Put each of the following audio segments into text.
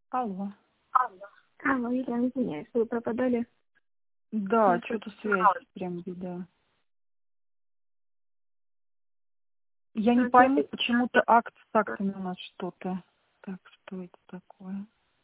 Алло. Алло, Елена, извиняюсь, вы пропадали. Да, что-то связь прям беда. Я не пойму, почему-то акт с актами у нас что-то. Так, что это такое?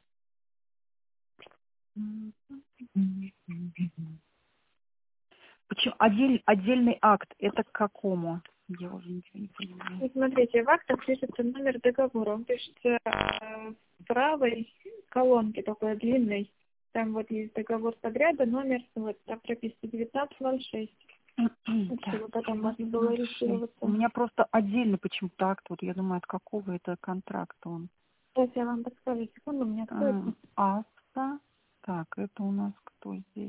Почему отдельный акт? Это к какому? Я уже ничего не понимаю. И смотрите, в актах пишется номер договора. Он пишется в правой колонке, такой длинной. Там вот есть договор подряда, номер, вот там прописано 1906. Чтобы потом можно было регистрироваться. У меня просто отдельно почему-то акт. Вот я думаю, от какого это контракта он. Сейчас я вам подскажу, секунду, у меня откроется. АСТА. Так, это у нас кто здесь?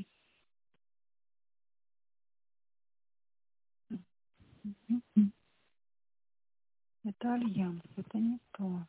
Это Альянс, это не то.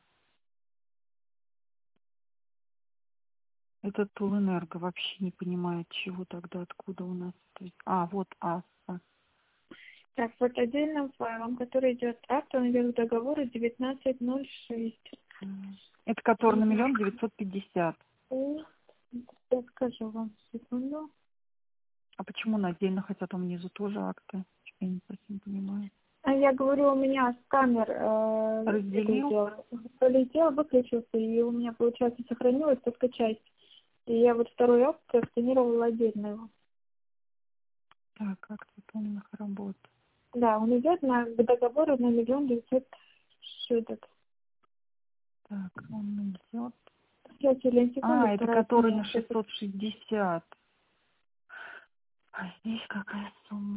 Это Тулэнерго вообще не понимает, чего тогда, откуда у нас. То есть, вот АСТА. Так, вот отдельным файлом, который идет акт, он идет к договору 1906. Это который на 1 950 000. Я скажу вам, секунду. А почему на отдельно, хотя там внизу тоже акты? Я не совсем понимаю. А я говорю, у меня сканер Разделил? полетел, выключился, и у меня, получается, сохранилась только часть. И я вот второй акт сканировала отдельно его. Так, как тут у них работает? Да, он идет к договору на 1 900 000. Так, он идет. Сейчас, Елена, секунду, Это вторая который на сменяется. 660. А здесь какая сумма?